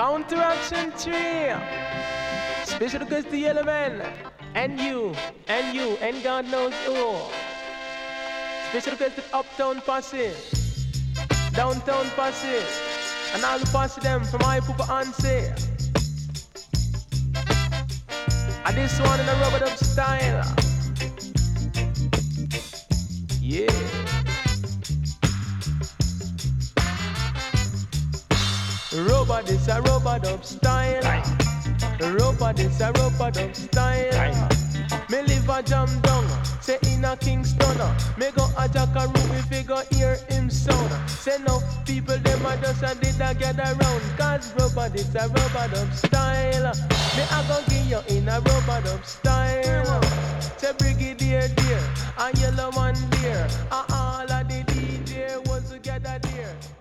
Counteraction 3. Special request to Yellow Man. And you, and God knows who. Special request to Uptown Posse, Downtown Posse, and all the posse them from my Papa Anse. And this one in a rubber dub style. Yeah. Rubber this a rubber dub style. Rubber this a rubber dub style. Me live a jam down, say in a Kingston. Me go a Jackaroo if you go hear him sound. Say no people them a just a did a gather round. Cause rubber this a rubber dub style. Me a go give you in a rubber dub style. Say Brigadier dear, and Yellow Man dear, and all of the DJ was together there.